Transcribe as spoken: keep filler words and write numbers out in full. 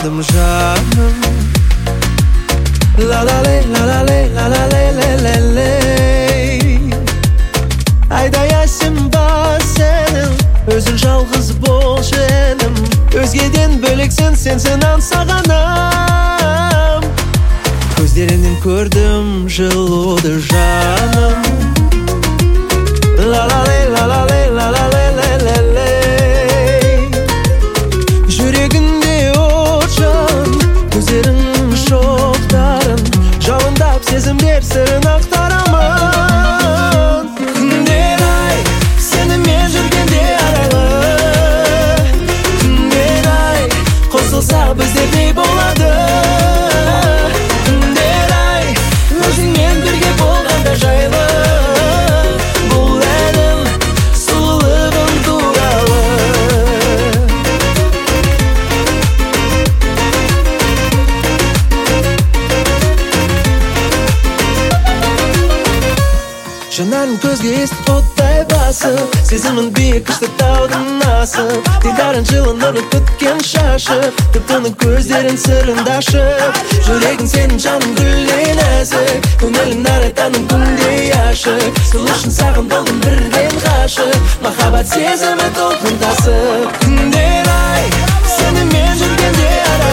bulmadım canım. La la le la la le la la le le le le. Ayda yaşım var senin, özün жалғыз bol canım. Özgeden böleksin sensin ansağanam. Gözlerinin gördüm жылуды canım. La la le la la le la la le le le le. Yüreğinde o can, gözlerin şokların, жалындап сезімдер сырын ақтарамын. Күндер ай, сені мен жүргенде арайлы. Күндер ай, қосылсақ біздер не болады. Күндер ай, өзіңмен бірге болғанда жайлы. Бұл әнім сұлулығың туралы. Жанарын көзге естіп оттай басып, сезімін биік күшті таудың асып, дидарың жылы нұрлы күткен шашып, тып-тынык көздерін сырында ашып, жүрегің сенің жаның гүлдей нәзік, көңілің нарайтаның күндей ашық, сол үшін саған болдым бірден ғашық, махаббат сезімі толқын тасып. Күндер ай, сені мен жүргенде ара